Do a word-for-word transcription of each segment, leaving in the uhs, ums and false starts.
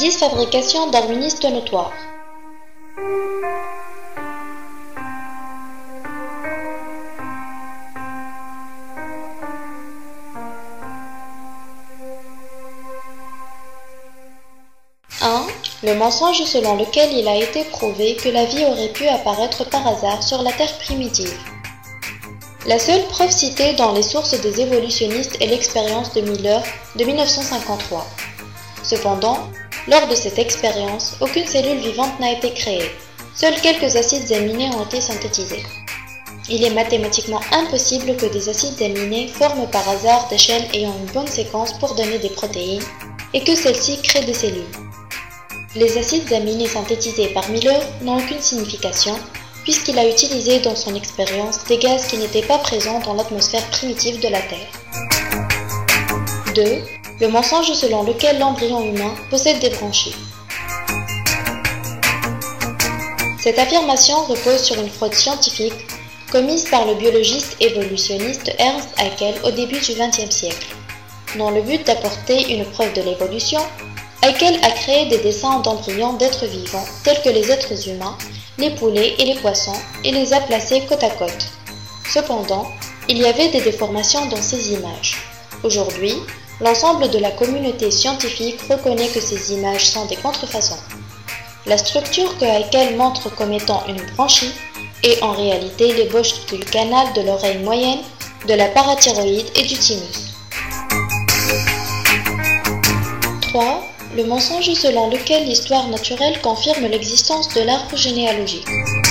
dix fabrications darwinistes notoires. un. Le mensonge selon lequel il a été prouvé que la vie aurait pu apparaître par hasard sur la Terre primitive. La seule preuve citée dans les sources des évolutionnistes est l'expérience de Miller de mille neuf cent cinquante-trois. Cependant, lors de cette expérience, aucune cellule vivante n'a été créée. Seuls quelques acides aminés ont été synthétisés. Il est mathématiquement impossible que des acides aminés forment par hasard des chaînes ayant une bonne séquence pour donner des protéines et que celles-ci créent des cellules. Les acides aminés synthétisés par Miller n'ont aucune signification puisqu'il a utilisé dans son expérience des gaz qui n'étaient pas présents dans l'atmosphère primitive de la Terre. deux. Le mensonge selon lequel l'embryon humain possède des branchies. Cette affirmation repose sur une fraude scientifique commise par le biologiste évolutionniste Ernst Haeckel au début du vingtième siècle. Dans le but d'apporter une preuve de l'évolution, Haeckel a créé des dessins d'embryons d'êtres vivants tels que les êtres humains, les poulets et les poissons et les a placés côte à côte. Cependant, il y avait des déformations dans ces images. Aujourd'hui, l'ensemble de la communauté scientifique reconnaît que ces images sont des contrefaçons. La structure que Haeckel montre comme étant une branchie est en réalité l'ébauche du canal de l'oreille moyenne, de la parathyroïde et du thymus. trois. Le mensonge selon lequel l'histoire naturelle confirme l'existence de l'arbre généalogique.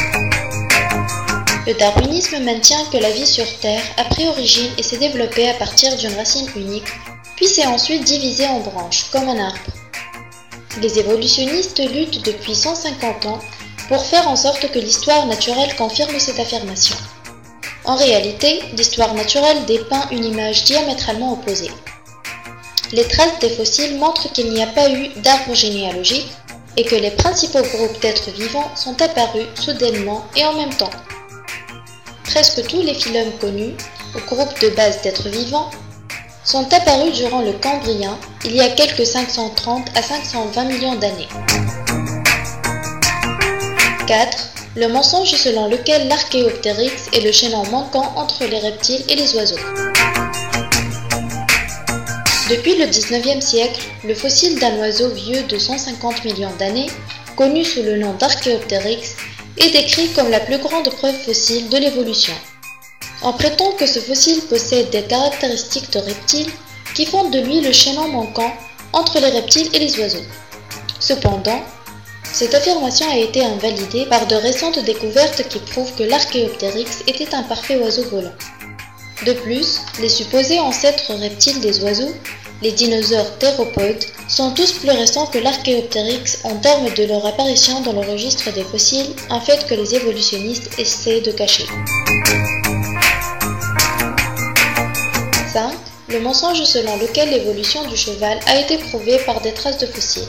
Le darwinisme maintient que la vie sur Terre a pris origine et s'est développée à partir d'une racine unique, puis s'est ensuite divisée en branches, comme un arbre. Les évolutionnistes luttent depuis cent cinquante ans pour faire en sorte que l'histoire naturelle confirme cette affirmation. En réalité, l'histoire naturelle dépeint une image diamétralement opposée. Les traces des fossiles montrent qu'il n'y a pas eu d'arbre généalogique et que les principaux groupes d'êtres vivants sont apparus soudainement et en même temps. Presque tous les phylums connus, ou groupes de base d'êtres vivants, sont apparus durant le Cambrien, il y a quelques cinq cent trente à cinq cent vingt millions d'années. quatre. Le mensonge selon lequel l'Archéoptéryx est le chaînon manquant entre les reptiles et les oiseaux. Depuis le dix-neuvième siècle, le fossile d'un oiseau vieux de cent cinquante millions d'années, connu sous le nom d'Archéoptéryx, est décrit comme la plus grande preuve fossile de l'évolution. On prétend que ce fossile possède des caractéristiques de reptiles qui font de lui le chaînon manquant entre les reptiles et les oiseaux. Cependant, cette affirmation a été invalidée par de récentes découvertes qui prouvent que l'Archéoptéryx était un parfait oiseau volant. De plus, les supposés ancêtres reptiles des oiseaux, les dinosaures théropodes, sont tous plus récents que l'Archéoptéryx en termes de leur apparition dans le registre des fossiles, un fait que les évolutionnistes essaient de cacher. cinq. Le mensonge selon lequel l'évolution du cheval a été prouvée par des traces de fossiles.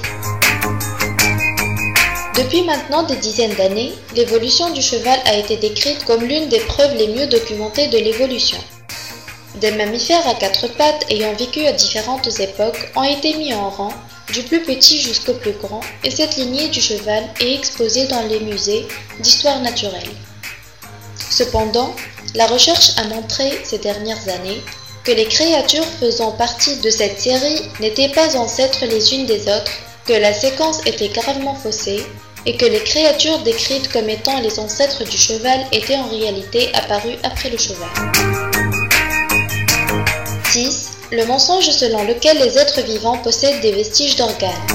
Depuis maintenant des dizaines d'années, l'évolution du cheval a été décrite comme l'une des preuves les mieux documentées de l'évolution. Des mammifères à quatre pattes ayant vécu à différentes époques ont été mis en rang, du plus petit jusqu'au plus grand, et cette lignée du cheval est exposée dans les musées d'histoire naturelle. Cependant, la recherche a montré ces dernières années que les créatures faisant partie de cette série n'étaient pas ancêtres les unes des autres, que la séquence était gravement faussée, et que les créatures décrites comme étant les ancêtres du cheval étaient en réalité apparues après le cheval. six. Le mensonge selon lequel les êtres vivants possèdent des vestiges d'organes.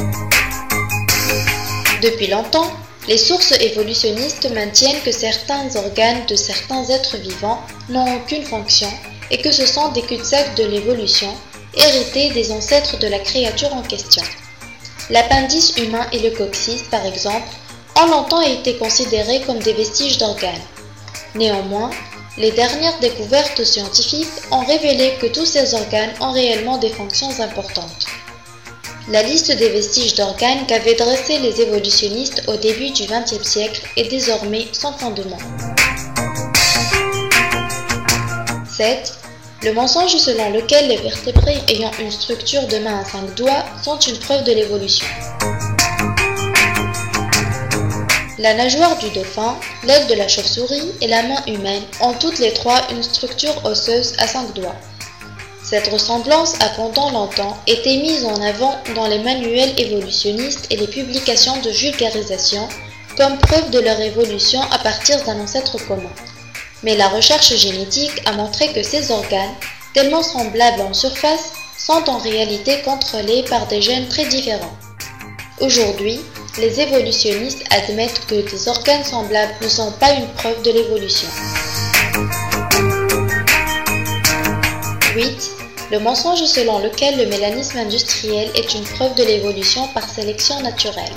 Depuis longtemps, les sources évolutionnistes maintiennent que certains organes de certains êtres vivants n'ont aucune fonction et que ce sont des cul-de-sac de l'évolution, hérités des ancêtres de la créature en question. L'appendice humain et le coccyx, par exemple, ont longtemps été considérés comme des vestiges d'organes. Néanmoins, les dernières découvertes scientifiques ont révélé que tous ces organes ont réellement des fonctions importantes. La liste des vestiges d'organes qu'avaient dressés les évolutionnistes au début du vingtième siècle est désormais sans fondement. sept. Le mensonge selon lequel les vertébrés ayant une structure de main à cinq doigts sont une preuve de l'évolution. La nageoire du dauphin, l'aile de la chauve-souris et la main humaine ont toutes les trois une structure osseuse à cinq doigts. Cette ressemblance a pendant longtemps été mise en avant dans les manuels évolutionnistes et les publications de vulgarisation comme preuve de leur évolution à partir d'un ancêtre commun. Mais la recherche génétique a montré que ces organes, tellement semblables en surface, sont en réalité contrôlés par des gènes très différents. Aujourd'hui, les évolutionnistes admettent que des organes semblables ne sont pas une preuve de l'évolution. huit. Le mensonge selon lequel le mélanisme industriel est une preuve de l'évolution par sélection naturelle.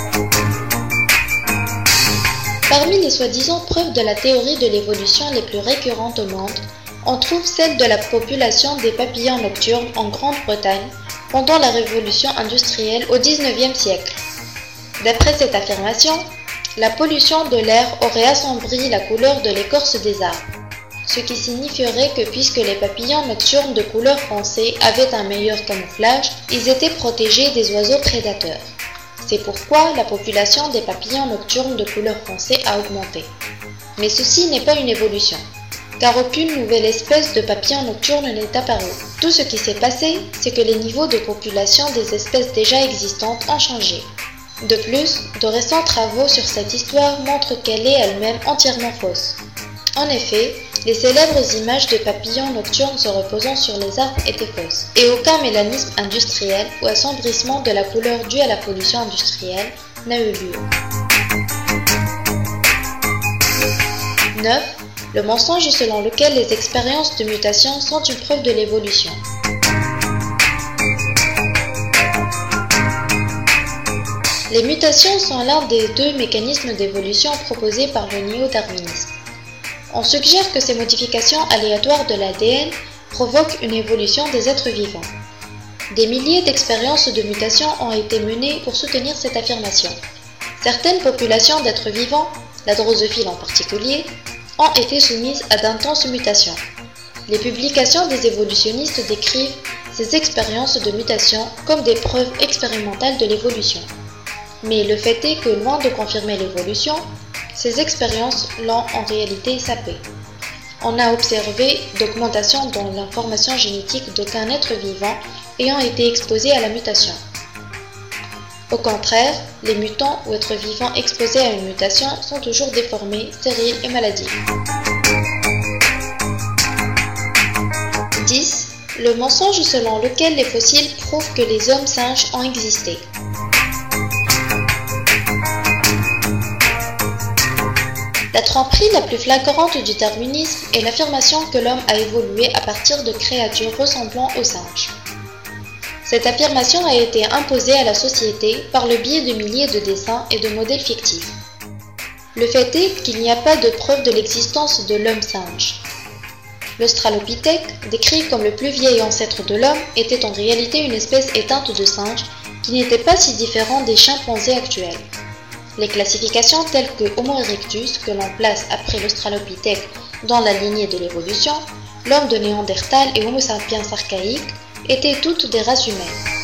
Parmi les soi-disant preuves de la théorie de l'évolution les plus récurrentes au monde, on trouve celle de la population des papillons nocturnes en Grande-Bretagne pendant la révolution industrielle au dix-neuvième siècle. D'après cette affirmation, la pollution de l'air aurait assombri la couleur de l'écorce des arbres, ce qui signifierait que puisque les papillons nocturnes de couleur foncée avaient un meilleur camouflage, ils étaient protégés des oiseaux prédateurs. C'est pourquoi la population des papillons nocturnes de couleur foncée a augmenté. Mais ceci n'est pas une évolution, car aucune nouvelle espèce de papillons nocturnes n'est apparue. Tout ce qui s'est passé, c'est que les niveaux de population des espèces déjà existantes ont changé. De plus, de récents travaux sur cette histoire montrent qu'elle est elle-même entièrement fausse. En effet, les célèbres images de papillons nocturnes se reposant sur les arbres étaient fausses, et aucun mélanisme industriel ou assombrissement de la couleur due à la pollution industrielle n'a eu lieu. neuf. Le mensonge selon lequel les expériences de mutation sont une preuve de l'évolution. Les mutations sont l'un des deux mécanismes d'évolution proposés par le néo-darwinisme. On suggère que ces modifications aléatoires de l'A D N provoquent une évolution des êtres vivants. Des milliers d'expériences de mutation ont été menées pour soutenir cette affirmation. Certaines populations d'êtres vivants, la drosophile en particulier, ont été soumises à d'intenses mutations. Les publications des évolutionnistes décrivent ces expériences de mutation comme des preuves expérimentales de l'évolution. Mais le fait est que, loin de confirmer l'évolution, ces expériences l'ont en réalité sapé. On a observé d'augmentation dans l'information génétique d'aucun être vivant ayant été exposé à la mutation. Au contraire, les mutants ou êtres vivants exposés à une mutation sont toujours déformés, stériles et maladifs. dix. Le mensonge selon lequel les fossiles prouvent que les hommes singes ont existé. La tromperie la plus flagrante du darwinisme est l'affirmation que l'homme a évolué à partir de créatures ressemblant aux singes. Cette affirmation a été imposée à la société par le biais de milliers de dessins et de modèles fictifs. Le fait est qu'il n'y a pas de preuve de l'existence de l'homme singe. L'Australopithèque, décrit comme le plus vieil ancêtre de l'homme, était en réalité une espèce éteinte de singe qui n'était pas si différente des chimpanzés actuels. Les classifications telles que Homo erectus, que l'on place après l'Australopithèque dans la lignée de l'évolution, l'homme de Néandertal et Homo sapiens archaïque, étaient toutes des races humaines.